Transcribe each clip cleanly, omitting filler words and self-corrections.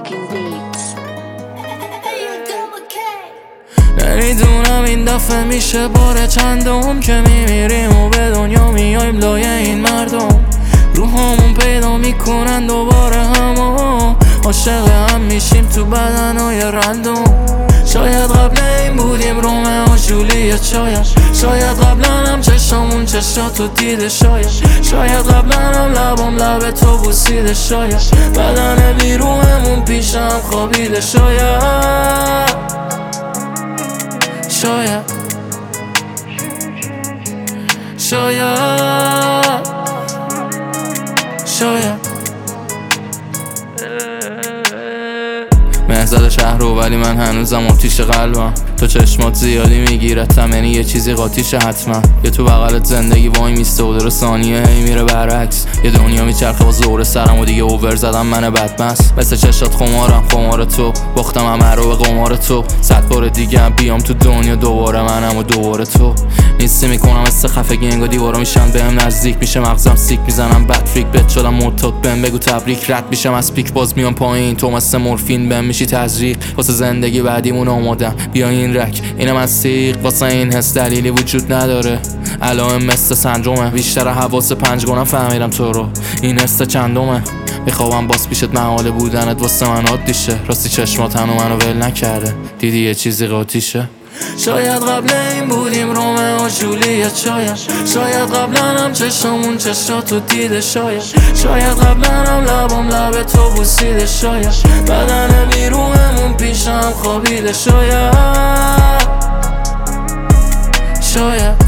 fucking beats. نمیدونم این دفعه میشه بار چندم که میمیریم و به دنیا میایم لای این مردم. روحامون پیدا میکنن دوباره همو عاشق هم میشیم تو بدنهای رندم. شاید قبل این بودیم رومئو و جولیت، شاید قبلا هم چشامون چشاتو دیده، شاید قبلا هم لبام لب تو بوسیده، شاید بدن بیروهمون پیشم خوابیده، شاید مهزاد شهر رو، ولی من هنوزم آتیش قلبم. تو چشمات زیادی میگیرتم، یعنی یه چیزی قاطیشه حتما. یه تو بغلت زندگی وای میسته و در ثانیه هی میره برعکس. یه دنیا میچرخه با زور سرم و دیگه اوور زدم من بدمست. مثل چشات خمار تو، باختم همه رو به قمار تو. 100 بار دیگه هم بیام تو دنیا دوباره منم و دوباره تو. نیستی میکنم مثل خفگی، انگار دیوارا میشن بهم نزدیک، میشه مغزم سیک، میزنم بد فریک بت شدم معتاد. بهم بگو تبریک، رد میشم از پیک باز میام پایین. تو مثل مورفین بهم میشی تزریق، واسه زندگی بعدیمون آمادم. بیا این رک اینم از سیق، واسه این حس دلیلی وجود نداره. علائم مثل سندرومه، بیشتر حواس 5 گونم فهمیدم تو رو. این حس چندمه، میخوام باز پیشت محاله بودنت واسه من عادیشه. راستی چشمات هنو منو ول نکرده، دیدی یه چیزی قاطیشه. شاید قبل این بودیم رومئو و جولیت، شاید قبلا هم چشامون چشاتو دیده، شاید قبلا هم لبام لب تو بوسیده، شاید بدن بیروهمون پیشم خوابیده، شاید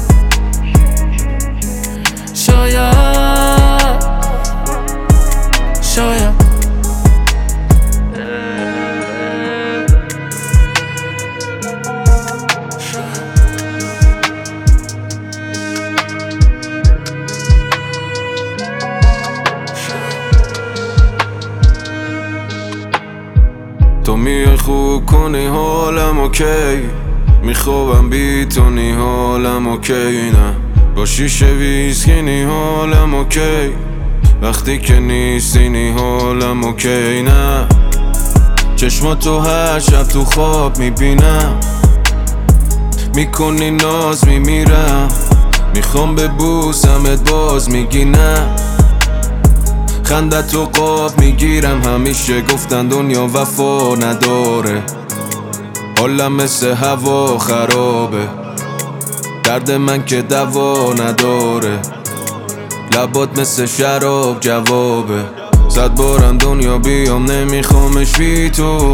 تو میای خوب کنی حالم اوکی، میخوابم بی تو نی حالم اوکی، نه با شیشه ویسکی نی حالم اوکی، وقتی که نیستی نی حالم اوکی، نه چشماتو هر شب تو خواب میبینم، میکنی ناز میمیرم، میخوام ببوسمت باز میگی نه، خندت تو قاب میگیرم. همیشه گفتن دنیا وفا نداره، حالم مثل هوا خرابه، درد من که دوا نداره، لبات مثل شراب جوابه. 100 بارم دنیا بیام نمیخوامش بی تو،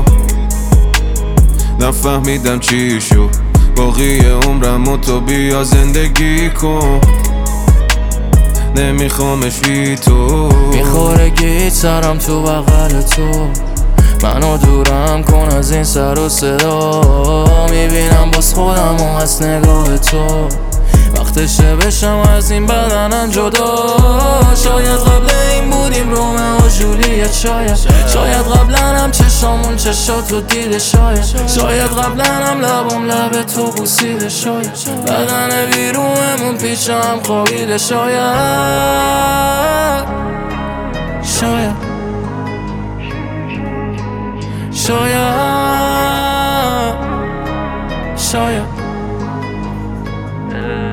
نفهمیدم چی شو، باقی عمرم و تو بیا زندگی کن، نمیخوامش بی تو. میخوره گیت سرم تو بغل تو، منو دورم کن از این سر و صدا. میبینم باز خودم و از نگاه تو، وقتشه بشم از این بدنم جدا. شاید قبل این بودیم رومئو و جولیت، شاید قبلا هم چشامون چشاتو دیده، شاید قبلا هم لبام لب تو بوسیده، شاید بدن بیروهمون پیشم خوابیده، شاید